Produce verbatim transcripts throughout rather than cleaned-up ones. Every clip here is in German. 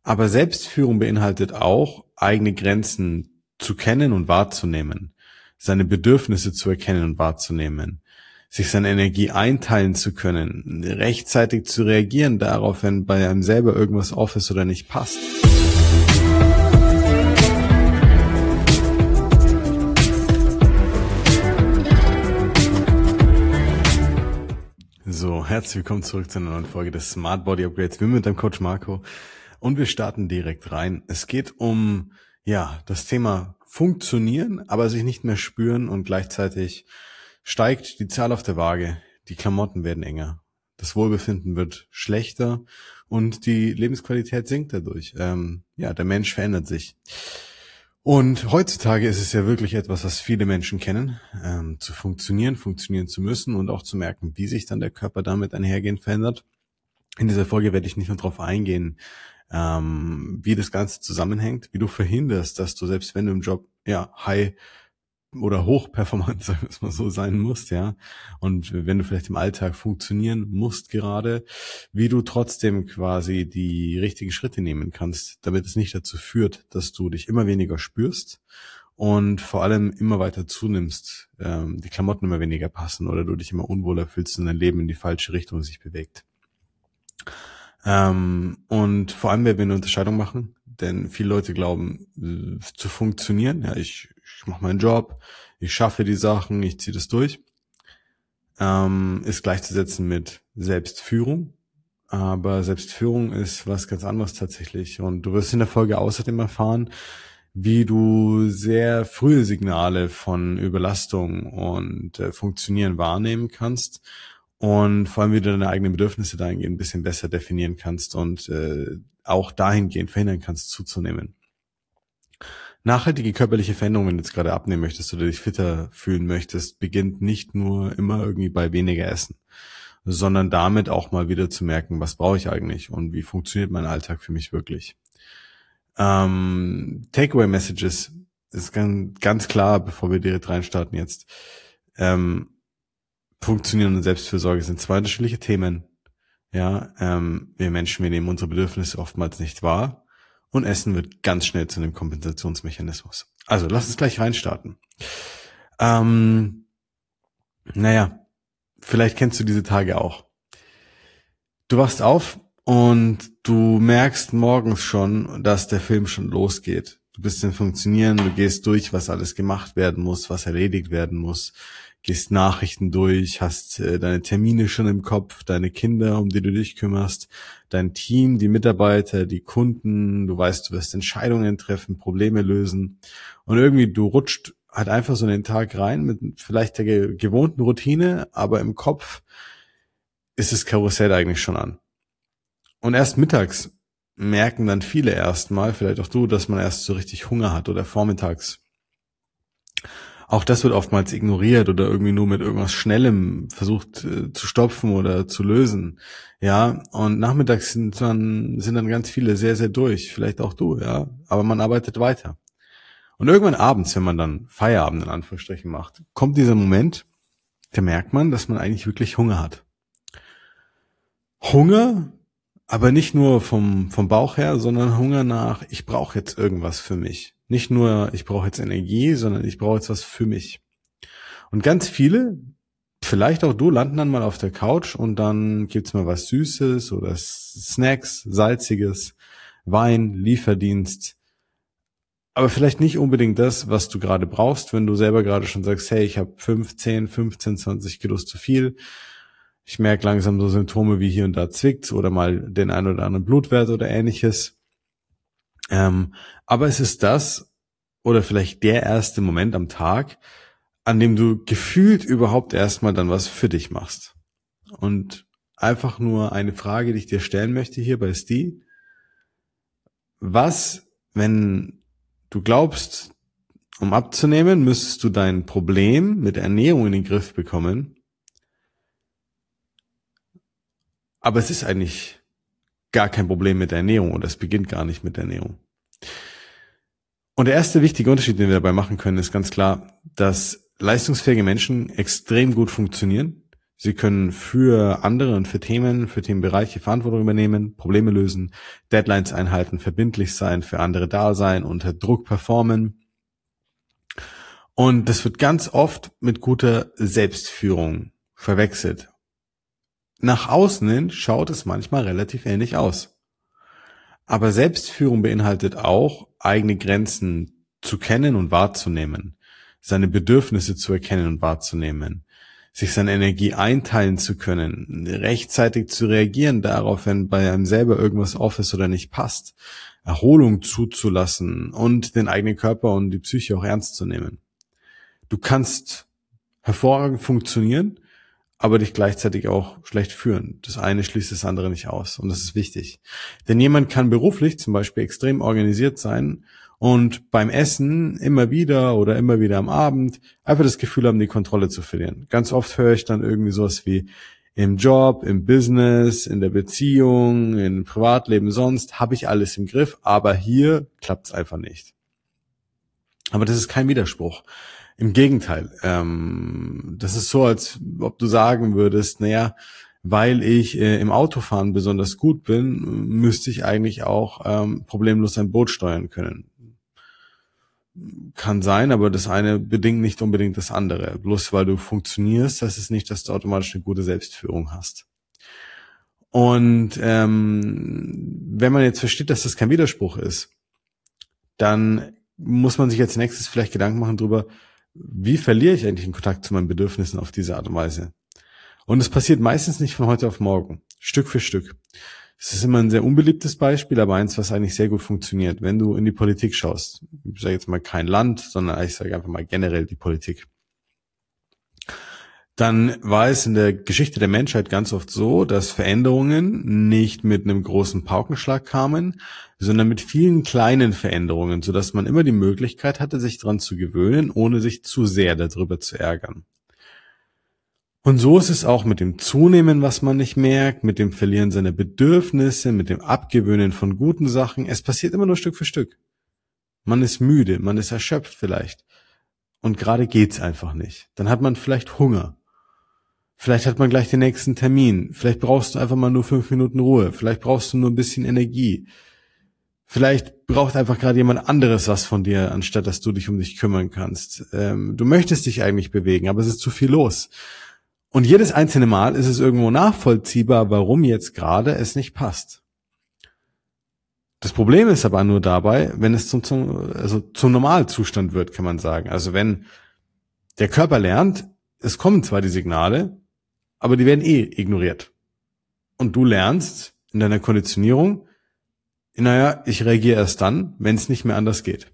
Aber Selbstführung beinhaltet auch, eigene Grenzen zu kennen und wahrzunehmen, seine Bedürfnisse zu erkennen und wahrzunehmen, sich seine Energie einteilen zu können, rechtzeitig zu reagieren darauf, wenn bei einem selber irgendwas off ist oder nicht passt. So, herzlich willkommen zurück zu einer neuen Folge des Smart Body Upgrades. Ich bin mit deinem Coach Marco und wir starten direkt rein. Es geht um, ja, das Thema Funktionieren, aber sich nicht mehr spüren, und gleichzeitig steigt die Zahl auf der Waage, die Klamotten werden enger, das Wohlbefinden wird schlechter und die Lebensqualität sinkt dadurch. Ähm, ja, der Mensch verändert sich. Und heutzutage ist es ja wirklich etwas, was viele Menschen kennen, ähm, zu funktionieren, funktionieren zu müssen und auch zu merken, wie sich dann der Körper damit einhergehend verändert. In dieser Folge werde ich nicht nur darauf eingehen, ähm, wie das Ganze zusammenhängt, wie du verhinderst, dass du, selbst wenn du im Job ja high oder hochperformant, sagen wir es mal so, sein musst, ja, und wenn du vielleicht im Alltag funktionieren musst gerade, wie du trotzdem quasi die richtigen Schritte nehmen kannst, damit es nicht dazu führt, dass du dich immer weniger spürst und vor allem immer weiter zunimmst, ähm, die Klamotten immer weniger passen oder du dich immer unwohler fühlst und dein Leben in die falsche Richtung sich bewegt. Ähm, und vor allem werden wir eine Unterscheidung machen, denn viele Leute glauben, äh, zu funktionieren, ja, ich, ich mache meinen Job, ich schaffe die Sachen, ich ziehe das durch, ähm, ist gleichzusetzen mit Selbstführung. Aber Selbstführung ist was ganz anderes tatsächlich. Und du wirst in der Folge außerdem erfahren, wie du sehr frühe Signale von Überlastung und äh, Funktionieren wahrnehmen kannst. Und vor allem, wie du deine eigenen Bedürfnisse dahingehend ein bisschen besser definieren kannst und äh, auch dahingehend verhindern kannst, zuzunehmen. Nachhaltige körperliche Veränderung, wenn du jetzt gerade abnehmen möchtest oder dich fitter fühlen möchtest, beginnt nicht nur immer irgendwie bei weniger Essen, sondern damit auch mal wieder zu merken, was brauche ich eigentlich und wie funktioniert mein Alltag für mich wirklich. Ähm, Takeaway-Messages ist ganz, ganz klar, bevor wir direkt reinstarten jetzt. Ähm, Funktionieren und Selbstfürsorge sind zwei unterschiedliche Themen. Ja, ähm, wir Menschen, wir nehmen unsere Bedürfnisse oftmals nicht wahr und Essen wird ganz schnell zu einem Kompensationsmechanismus. Also, lass uns gleich reinstarten. Ähm, naja, vielleicht kennst du diese Tage auch. Du wachst auf und du merkst morgens schon, dass der Film schon losgeht. Du bist im Funktionieren, du gehst durch, was alles gemacht werden muss, was erledigt werden muss. Gehst Nachrichten durch, hast äh, deine Termine schon im Kopf, deine Kinder, um die du dich kümmerst, dein Team, die Mitarbeiter, die Kunden, du weißt, du wirst Entscheidungen treffen, Probleme lösen und irgendwie du rutscht halt einfach so in den Tag rein mit vielleicht der ge- gewohnten Routine, aber im Kopf ist das Karussell eigentlich schon an. Und erst mittags merken dann viele erstmal, vielleicht auch du, dass man erst so richtig Hunger hat oder vormittags. Auch das wird oftmals ignoriert oder irgendwie nur mit irgendwas Schnellem versucht äh, zu stopfen oder zu lösen. Ja, und nachmittags sind dann, sind dann ganz viele sehr, sehr durch. Vielleicht auch du, ja. Aber man arbeitet weiter. Und irgendwann abends, wenn man dann Feierabend in Anführungsstrichen macht, kommt dieser Moment, da merkt man, dass man eigentlich wirklich Hunger hat. Hunger, aber nicht nur vom, vom Bauch her, sondern Hunger nach, ich brauche jetzt irgendwas für mich. Nicht nur, ich brauche jetzt Energie, sondern ich brauche jetzt was für mich. Und ganz viele, vielleicht auch du, landen dann mal auf der Couch und dann gibt's mal was Süßes oder Snacks, Salziges, Wein, Lieferdienst. Aber vielleicht nicht unbedingt das, was du gerade brauchst, wenn du selber gerade schon sagst, hey, ich habe fünf, zehn, fünfzehn, zwanzig Kilos zu viel. Ich merke langsam so Symptome wie hier und da zwickt's oder mal den ein oder anderen Blutwert oder ähnliches. Ähm, aber es ist das oder vielleicht der erste Moment am Tag, an dem du gefühlt überhaupt erstmal dann was für dich machst. Und einfach nur eine Frage, die ich dir stellen möchte hierbei ist die: Was, wenn du glaubst, um abzunehmen, müsstest du dein Problem mit Ernährung in den Griff bekommen, aber es ist eigentlich gar kein Problem mit der Ernährung oder es beginnt gar nicht mit der Ernährung. Und der erste wichtige Unterschied, den wir dabei machen können, ist ganz klar, dass leistungsfähige Menschen extrem gut funktionieren. Sie können für andere und für Themen, für Themenbereiche Verantwortung übernehmen, Probleme lösen, Deadlines einhalten, verbindlich sein, für andere da sein, unter Druck performen. Und das wird ganz oft mit guter Selbstführung verwechselt. Nach außen hin schaut es manchmal relativ ähnlich aus. Aber Selbstführung beinhaltet auch, eigene Grenzen zu kennen und wahrzunehmen, seine Bedürfnisse zu erkennen und wahrzunehmen, sich seine Energie einteilen zu können, rechtzeitig zu reagieren darauf, wenn bei einem selber irgendwas off ist oder nicht passt, Erholung zuzulassen und den eigenen Körper und die Psyche auch ernst zu nehmen. Du kannst hervorragend funktionieren, aber dich gleichzeitig auch schlecht führen. Das eine schließt das andere nicht aus und das ist wichtig. Denn jemand kann beruflich zum Beispiel extrem organisiert sein und beim Essen immer wieder oder immer wieder am Abend einfach das Gefühl haben, die Kontrolle zu verlieren. Ganz oft höre ich dann irgendwie sowas wie im Job, im Business, in der Beziehung, im Privatleben sonst habe ich alles im Griff, aber hier klappt es einfach nicht. Aber das ist kein Widerspruch. Im Gegenteil, ähm, das ist so, als ob du sagen würdest, naja, weil ich äh, im Autofahren besonders gut bin, müsste ich eigentlich auch ähm, problemlos ein Boot steuern können. Kann sein, aber das eine bedingt nicht unbedingt das andere. Bloß weil du funktionierst, heißt es nicht, dass du automatisch eine gute Selbstführung hast. Und ähm, wenn man jetzt versteht, dass das kein Widerspruch ist, dann muss man sich als nächstes vielleicht Gedanken machen darüber, wie verliere ich eigentlich den Kontakt zu meinen Bedürfnissen auf diese Art und Weise? Und es passiert meistens nicht von heute auf morgen, Stück für Stück. Es ist immer ein sehr unbeliebtes Beispiel, aber eins, was eigentlich sehr gut funktioniert. Wenn du in die Politik schaust, ich sage jetzt mal kein Land, sondern ich sage einfach mal generell die Politik, dann war es in der Geschichte der Menschheit ganz oft so, dass Veränderungen nicht mit einem großen Paukenschlag kamen, sondern mit vielen kleinen Veränderungen, sodass man immer die Möglichkeit hatte, sich daran zu gewöhnen, ohne sich zu sehr darüber zu ärgern. Und so ist es auch mit dem Zunehmen, was man nicht merkt, mit dem Verlieren seiner Bedürfnisse, mit dem Abgewöhnen von guten Sachen. Es passiert immer nur Stück für Stück. Man ist müde, man ist erschöpft vielleicht. Und gerade geht's einfach nicht. Dann hat man vielleicht Hunger. Vielleicht hat man gleich den nächsten Termin. Vielleicht brauchst du einfach mal nur fünf Minuten Ruhe. Vielleicht brauchst du nur ein bisschen Energie. Vielleicht braucht einfach gerade jemand anderes was von dir, anstatt dass du dich um dich kümmern kannst. Ähm, du möchtest dich eigentlich bewegen, aber es ist zu viel los. Und jedes einzelne Mal ist es irgendwo nachvollziehbar, warum jetzt gerade es nicht passt. Das Problem ist aber nur dabei, wenn es zum, zum, also zum Normalzustand wird, kann man sagen. Also wenn der Körper lernt, es kommen zwar die Signale, aber die werden eh ignoriert. Und du lernst in deiner Konditionierung, naja, ich reagiere erst dann, wenn es nicht mehr anders geht.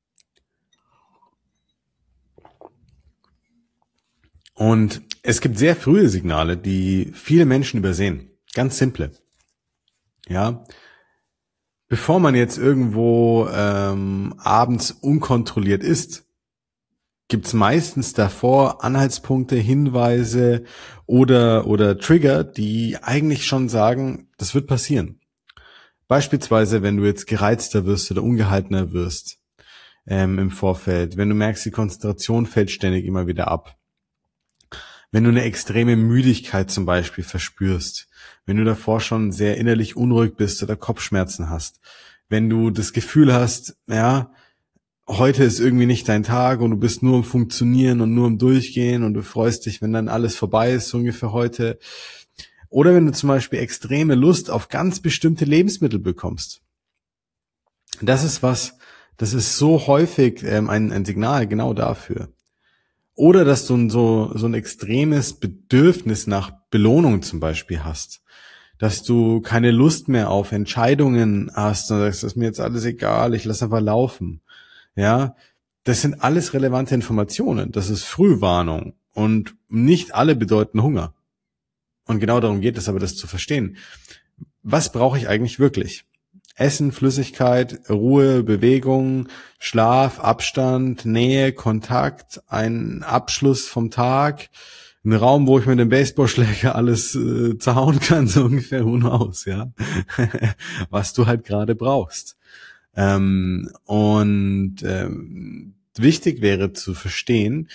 Und es gibt sehr frühe Signale, die viele Menschen übersehen. Ganz simple. Ja, bevor man jetzt irgendwo ähm, abends unkontrolliert isst, gibt's meistens davor Anhaltspunkte, Hinweise oder oder Trigger, die eigentlich schon sagen, das wird passieren. Beispielsweise, wenn du jetzt gereizter wirst oder ungehaltener wirst ähm, im Vorfeld, wenn du merkst, die Konzentration fällt ständig immer wieder ab, wenn du eine extreme Müdigkeit zum Beispiel verspürst, wenn du davor schon sehr innerlich unruhig bist oder Kopfschmerzen hast, wenn du das Gefühl hast, ja, heute ist irgendwie nicht dein Tag und du bist nur am Funktionieren und nur am Durchgehen und du freust dich, wenn dann alles vorbei ist, so ungefähr heute. Oder wenn du zum Beispiel extreme Lust auf ganz bestimmte Lebensmittel bekommst. Das ist was, das ist so häufig ähm, ein, ein Signal genau dafür. Oder dass du so, so ein extremes Bedürfnis nach Belohnung zum Beispiel hast. Dass du keine Lust mehr auf Entscheidungen hast und sagst, das ist mir jetzt alles egal, ich lasse einfach laufen. Ja, das sind alles relevante Informationen. Das ist Frühwarnung und nicht alle bedeuten Hunger. Und genau darum geht es aber, das zu verstehen. Was brauche ich eigentlich wirklich? Essen, Flüssigkeit, Ruhe, Bewegung, Schlaf, Abstand, Nähe, Kontakt, ein Abschluss vom Tag, ein Raum, wo ich mit dem Baseballschläger alles äh, zerhauen kann, so ungefähr, who knows, ja. Was du halt gerade brauchst. Ähm, und ähm, wichtig wäre zu verstehen,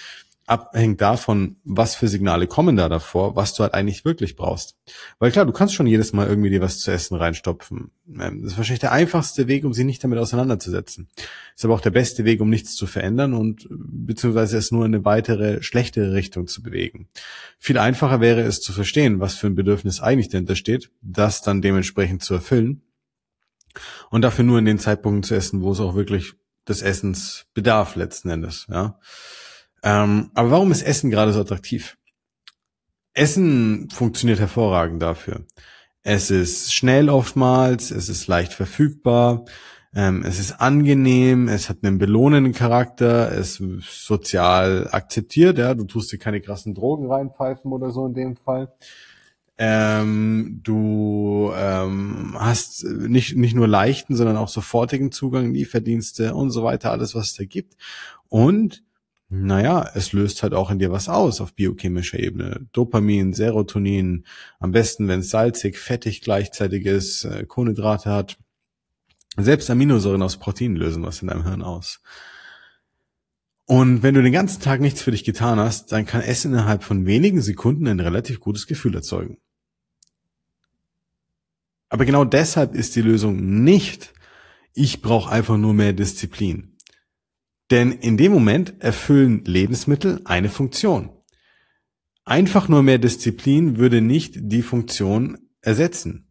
abhängt davon, was für Signale kommen da davor, was du halt eigentlich wirklich brauchst. Weil klar, du kannst schon jedes Mal irgendwie dir was zu essen reinstopfen. Ähm, Das ist wahrscheinlich der einfachste Weg, um sich nicht damit auseinanderzusetzen. Ist aber auch der beste Weg, um nichts zu verändern und beziehungsweise es nur in eine weitere, schlechtere Richtung zu bewegen. Viel einfacher wäre es zu verstehen, was für ein Bedürfnis eigentlich dahinter steht, das dann dementsprechend zu erfüllen und dafür nur in den Zeitpunkten zu essen, wo es auch wirklich des Essens bedarf letzten Endes, ja. Ähm, aber warum ist Essen gerade so attraktiv? Essen funktioniert hervorragend dafür. Es ist schnell oftmals, es ist leicht verfügbar, ähm, es ist angenehm, es hat einen belohnenden Charakter, es ist sozial akzeptiert, ja, du tust dir keine krassen Drogen reinpfeifen oder so in dem Fall. Ähm, du ähm, hast nicht nicht nur leichten, sondern auch sofortigen Zugang, Lieferdienste und so weiter, alles was es da gibt. Und naja, es löst halt auch in dir was aus auf biochemischer Ebene. Dopamin, Serotonin, am besten, wenn es salzig, fettig gleichzeitig ist, äh, Kohlenhydrate hat. Selbst Aminosäuren aus Proteinen lösen was in deinem Hirn aus. Und wenn du den ganzen Tag nichts für dich getan hast, dann kann Essen innerhalb von wenigen Sekunden ein relativ gutes Gefühl erzeugen. Aber genau deshalb ist die Lösung nicht, ich brauche einfach nur mehr Disziplin. Denn in dem Moment erfüllen Lebensmittel eine Funktion. Einfach nur mehr Disziplin würde nicht die Funktion ersetzen.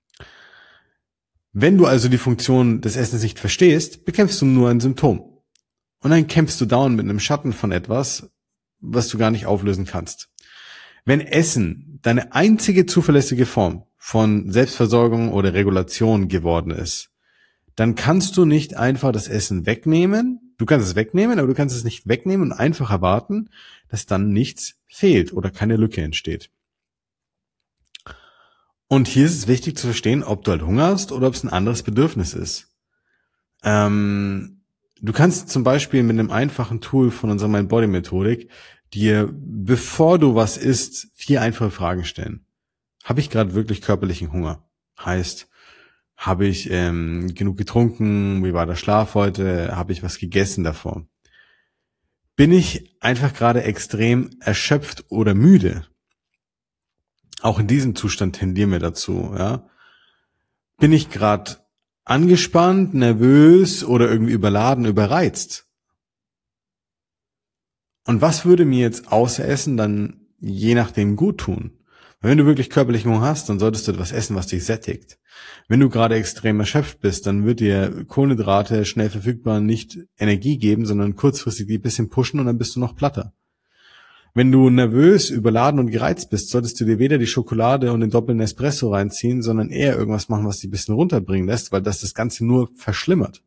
Wenn du also die Funktion des Essens nicht verstehst, bekämpfst du nur ein Symptom. Und dann kämpfst du dauernd mit einem Schatten von etwas, was du gar nicht auflösen kannst. Wenn Essen deine einzige zuverlässige Form von Selbstversorgung oder Regulation geworden ist, dann kannst du nicht einfach das Essen wegnehmen. Du kannst es wegnehmen, aber du kannst es nicht wegnehmen und einfach erwarten, dass dann nichts fehlt oder keine Lücke entsteht. Und hier ist es wichtig zu verstehen, ob du halt Hunger hast oder ob es ein anderes Bedürfnis ist. Ähm, du kannst zum Beispiel mit einem einfachen Tool von unserer Mind-Body-Methodik dir, bevor du was isst, vier einfache Fragen stellen. Habe ich gerade wirklich körperlichen Hunger? Heißt, habe ich ähm, genug getrunken? Wie war der Schlaf heute? Habe ich was gegessen davor? Bin ich einfach gerade extrem erschöpft oder müde? Auch in diesem Zustand tendieren wir dazu. Ja? Bin ich gerade angespannt, nervös oder irgendwie überladen, überreizt? Und was würde mir jetzt außer Essen dann je nachdem gut tun? Wenn du wirklich körperlichen Hunger hast, dann solltest du etwas essen, was dich sättigt. Wenn du gerade extrem erschöpft bist, dann wird dir Kohlenhydrate schnell verfügbar nicht Energie geben, sondern kurzfristig die ein bisschen pushen und dann bist du noch platter. Wenn du nervös, überladen und gereizt bist, solltest du dir weder die Schokolade und den doppelten Espresso reinziehen, sondern eher irgendwas machen, was dich ein bisschen runterbringen lässt, weil das das Ganze nur verschlimmert.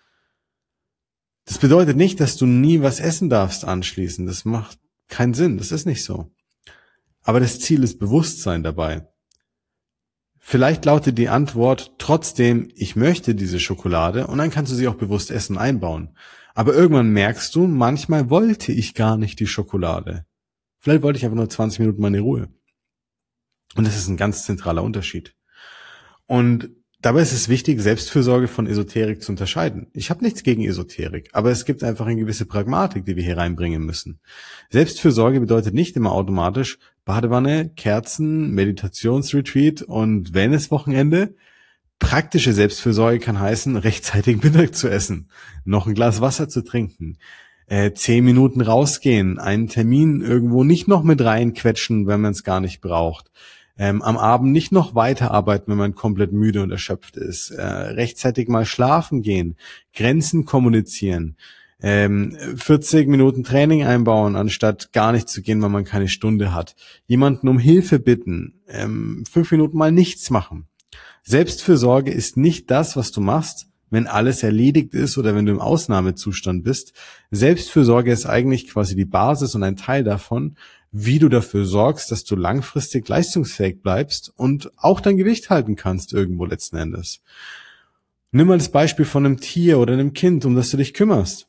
Das bedeutet nicht, dass du nie was essen darfst anschließend. Das macht keinen Sinn. Das ist nicht so. Aber das Ziel ist Bewusstsein dabei. Vielleicht lautet die Antwort trotzdem, ich möchte diese Schokolade und dann kannst du sie auch bewusst essen einbauen. Aber irgendwann merkst du, manchmal wollte ich gar nicht die Schokolade. Vielleicht wollte ich einfach nur zwanzig Minuten meine Ruhe. Und das ist ein ganz zentraler Unterschied. Und dabei ist es wichtig, Selbstfürsorge von Esoterik zu unterscheiden. Ich habe nichts gegen Esoterik, aber es gibt einfach eine gewisse Pragmatik, die wir hier reinbringen müssen. Selbstfürsorge bedeutet nicht immer automatisch Badewanne, Kerzen, Meditationsretreat und Wellnesswochenende. Praktische Selbstfürsorge kann heißen, rechtzeitig Mittag zu essen, noch ein Glas Wasser zu trinken, äh, zehn Minuten rausgehen, einen Termin irgendwo nicht noch mit reinquetschen, wenn man es gar nicht braucht. Ähm, am Abend nicht noch weiterarbeiten, wenn man komplett müde und erschöpft ist. Äh, rechtzeitig mal schlafen gehen, Grenzen kommunizieren, ähm, vierzig Minuten Training einbauen, anstatt gar nicht zu gehen, weil man keine Stunde hat. Jemanden um Hilfe bitten, ähm, fünf Minuten mal nichts machen. Selbstfürsorge ist nicht das, was du machst, wenn alles erledigt ist oder wenn du im Ausnahmezustand bist. Selbstfürsorge ist eigentlich quasi die Basis und ein Teil davon, wie du dafür sorgst, dass du langfristig leistungsfähig bleibst und auch dein Gewicht halten kannst irgendwo letzten Endes. Nimm mal das Beispiel von einem Tier oder einem Kind, um das du dich kümmerst.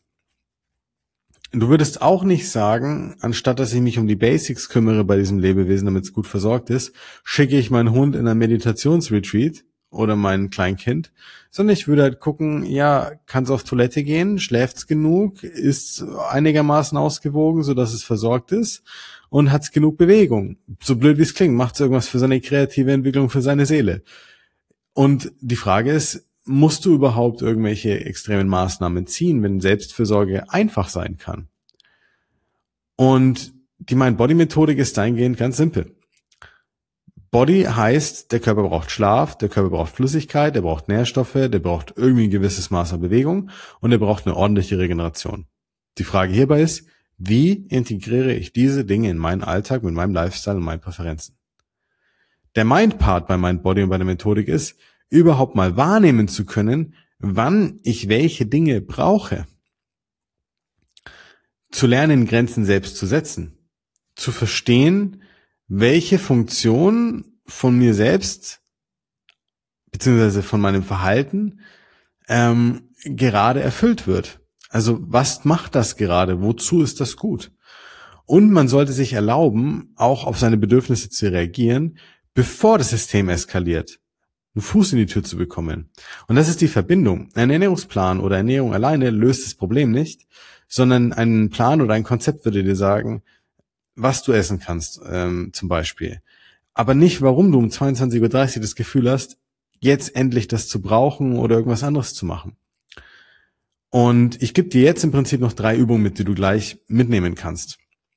Du würdest auch nicht sagen, anstatt dass ich mich um die Basics kümmere bei diesem Lebewesen, damit es gut versorgt ist, schicke ich meinen Hund in ein Meditationsretreat oder mein Kleinkind, sondern ich würde halt gucken, ja, kann es auf Toilette gehen, schläft's genug, ist einigermaßen ausgewogen, sodass es versorgt ist und hat's genug Bewegung. So blöd wie es klingt, macht's irgendwas für seine kreative Entwicklung, für seine Seele. Und die Frage ist, musst du überhaupt irgendwelche extremen Maßnahmen ziehen, wenn Selbstfürsorge einfach sein kann? Und die Mind-Body-Methodik ist dahingehend ganz simpel. Body heißt, der Körper braucht Schlaf, der Körper braucht Flüssigkeit, der braucht Nährstoffe, der braucht irgendwie ein gewisses Maß an Bewegung und er braucht eine ordentliche Regeneration. Die Frage hierbei ist, wie integriere ich diese Dinge in meinen Alltag mit meinem Lifestyle und meinen Präferenzen? Der Mind-Part bei Mind-Body und bei der Methodik ist, überhaupt mal wahrnehmen zu können, wann ich welche Dinge brauche. Zu lernen, Grenzen selbst zu setzen. Zu verstehen, welche Funktion von mir selbst beziehungsweise von meinem Verhalten ähm, gerade erfüllt wird. Also was macht das gerade? Wozu ist das gut? Und man sollte sich erlauben, auch auf seine Bedürfnisse zu reagieren, bevor das System eskaliert, einen Fuß in die Tür zu bekommen. Und das ist die Verbindung. Ein Ernährungsplan oder Ernährung alleine löst das Problem nicht, sondern ein Plan oder ein Konzept würde dir sagen, was du essen kannst, ähm, zum Beispiel. Aber nicht, warum du um zweiundzwanzig Uhr dreißig das Gefühl hast, jetzt endlich das zu brauchen oder irgendwas anderes zu machen. Und ich gebe dir jetzt im Prinzip noch drei Übungen mit, die du gleich mitnehmen kannst.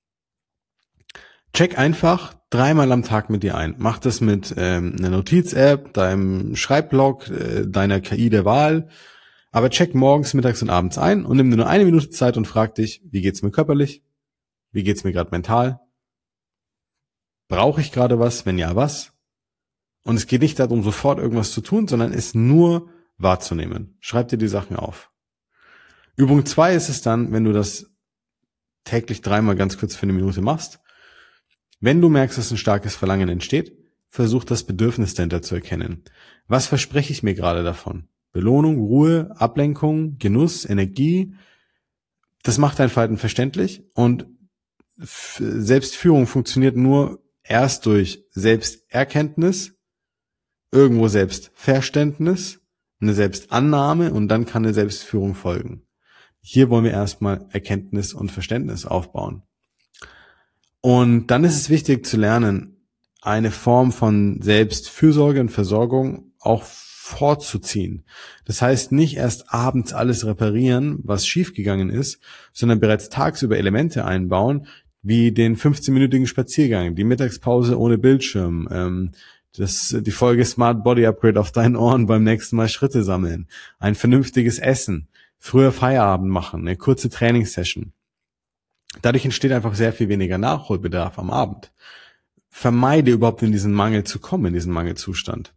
Check einfach dreimal am Tag mit dir ein. Mach das mit ähm, einer Notiz-App, deinem Schreibblock, äh, deiner K I der Wahl. Aber check morgens, mittags und abends ein und nimm dir nur eine Minute Zeit und frag dich, wie geht's mir körperlich? Wie geht's mir gerade mental? Brauche ich gerade was? Wenn ja, was? Und es geht nicht darum, sofort irgendwas zu tun, sondern es nur wahrzunehmen. Schreib dir die Sachen auf. Übung zwei ist es dann, wenn du das täglich dreimal ganz kurz für eine Minute machst. Wenn du merkst, dass ein starkes Verlangen entsteht, versuch das Bedürfnis dahinter zu erkennen. Was verspreche ich mir gerade davon? Belohnung, Ruhe, Ablenkung, Genuss, Energie. Das macht dein Verhalten verständlich und Selbstführung funktioniert nur erst durch Selbsterkenntnis, irgendwo Selbstverständnis, eine Selbstannahme und dann kann eine Selbstführung folgen. Hier wollen wir erstmal Erkenntnis und Verständnis aufbauen. Und dann ist es wichtig zu lernen, eine Form von Selbstfürsorge und Versorgung auch vorzuziehen. Das heißt, nicht erst abends alles reparieren, was schiefgegangen ist, sondern bereits tagsüber Elemente einbauen, wie den fünfzehnminütigen Spaziergang, die Mittagspause ohne Bildschirm, ähm, das, die Folge Smart Body Upgrade auf deinen Ohren beim nächsten Mal Schritte sammeln, ein vernünftiges Essen, früher Feierabend machen, eine kurze Trainingssession. Dadurch entsteht einfach sehr viel weniger Nachholbedarf am Abend. Vermeide überhaupt in diesen Mangel zu kommen, in diesen Mangelzustand.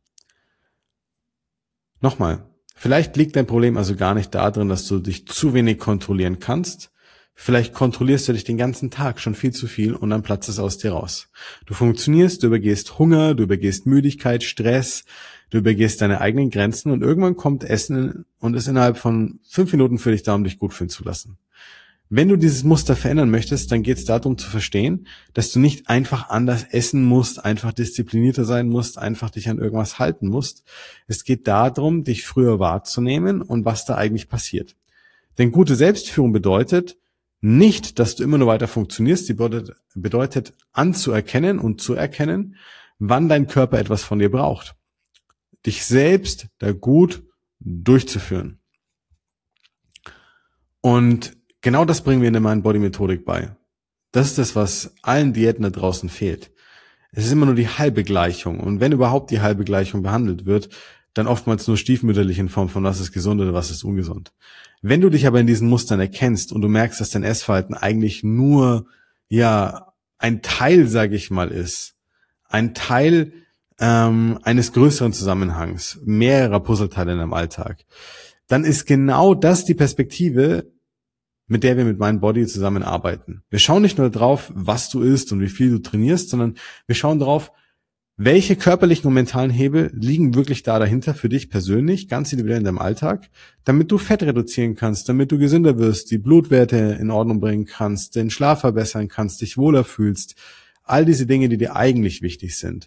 Nochmal, vielleicht liegt dein Problem also gar nicht darin, dass du dich zu wenig kontrollieren kannst. Vielleicht kontrollierst du dich den ganzen Tag schon viel zu viel und dann platzt es aus dir raus. Du funktionierst, du übergehst Hunger, du übergehst Müdigkeit, Stress, du übergehst deine eigenen Grenzen und irgendwann kommt Essen und ist innerhalb von fünf Minuten für dich da, um dich gut fühlen zu lassen. Wenn du dieses Muster verändern möchtest, dann geht es darum zu verstehen, dass du nicht einfach anders essen musst, einfach disziplinierter sein musst, einfach dich an irgendwas halten musst. Es geht darum, dich früher wahrzunehmen und was da eigentlich passiert. Denn gute Selbstführung bedeutet nicht, dass du immer nur weiter funktionierst, die bedeutet, bedeutet anzuerkennen und zu erkennen, wann dein Körper etwas von dir braucht. Dich selbst da gut durchzuführen. Und genau das bringen wir in der Mind-Body-Methodik bei. Das ist das, was allen Diäten da draußen fehlt. Es ist immer nur die halbe Gleichung. Und wenn überhaupt die halbe Gleichung behandelt wird, dann oftmals nur stiefmütterlich in Form von was ist gesund oder was ist ungesund. Wenn du dich aber in diesen Mustern erkennst und du merkst, dass dein Essverhalten eigentlich nur, ja, ein Teil, sage ich mal, ist, ein Teil ähm, eines größeren Zusammenhangs, mehrerer Puzzleteile in deinem Alltag, dann ist genau das die Perspektive, mit der wir mit Mind-Body zusammenarbeiten. Wir schauen nicht nur drauf, was du isst und wie viel du trainierst, sondern wir schauen drauf, welche körperlichen und mentalen Hebel liegen wirklich da dahinter für dich persönlich, ganz individuell in deinem Alltag, damit du Fett reduzieren kannst, damit du gesünder wirst, die Blutwerte in Ordnung bringen kannst, den Schlaf verbessern kannst, dich wohler fühlst. All diese Dinge, die dir eigentlich wichtig sind.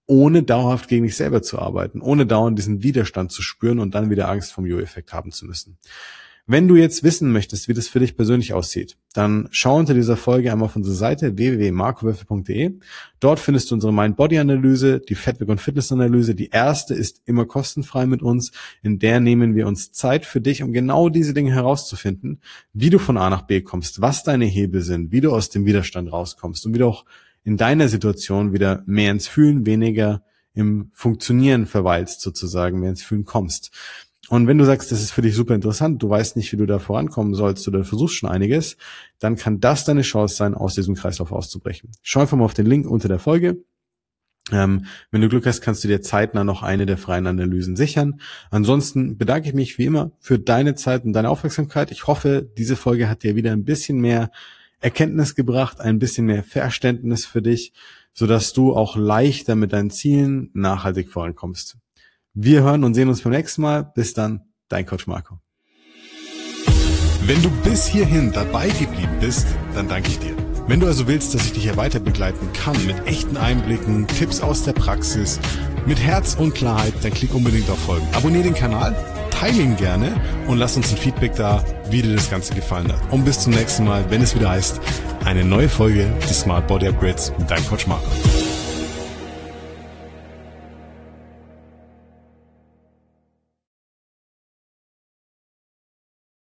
ohne dauerhaft gegen dich selber zu arbeiten, ohne dauernd diesen Widerstand zu spüren und dann wieder Angst vom Jojo-Effekt haben zu müssen. Wenn du jetzt wissen möchtest, wie das für dich persönlich aussieht, dann schau unter dieser Folge einmal auf unsere Seite w w w punkt marco wölfel punkt d e. Dort findest du unsere Mind-Body-Analyse, die Fettweg- und Fitness-Analyse. Die erste ist immer kostenfrei mit uns. In der nehmen wir uns Zeit für dich, um genau diese Dinge herauszufinden, wie du von A nach B kommst, was deine Hebel sind, wie du aus dem Widerstand rauskommst und wie du auch in deiner Situation wieder mehr ins Fühlen, weniger im Funktionieren verweilst sozusagen, mehr ins Fühlen kommst. Und wenn du sagst, das ist für dich super interessant, du weißt nicht, wie du da vorankommen sollst oder versuchst schon einiges, dann kann das deine Chance sein, aus diesem Kreislauf auszubrechen. Schau einfach mal auf den Link unter der Folge. Ähm, wenn du Glück hast, kannst du dir zeitnah noch eine der freien Analysen sichern. Ansonsten bedanke ich mich wie immer für deine Zeit und deine Aufmerksamkeit. Ich hoffe, diese Folge hat dir wieder ein bisschen mehr Erkenntnis gebracht, ein bisschen mehr Verständnis für dich, sodass du auch leichter mit deinen Zielen nachhaltig vorankommst. Wir hören und sehen uns beim nächsten Mal. Bis dann, dein Coach Marco. Wenn du bis hierhin dabei geblieben bist, dann danke ich dir. Wenn du also willst, dass ich dich hier weiter begleiten kann mit echten Einblicken, Tipps aus der Praxis, mit Herz und Klarheit, dann klick unbedingt auf Folgen. Abonnier den Kanal, teile ihn gerne und lass uns ein Feedback da, wie dir das Ganze gefallen hat. Und bis zum nächsten Mal, wenn es wieder heißt, eine neue Folge des Smart Body Upgrades mit deinem Coach Marco.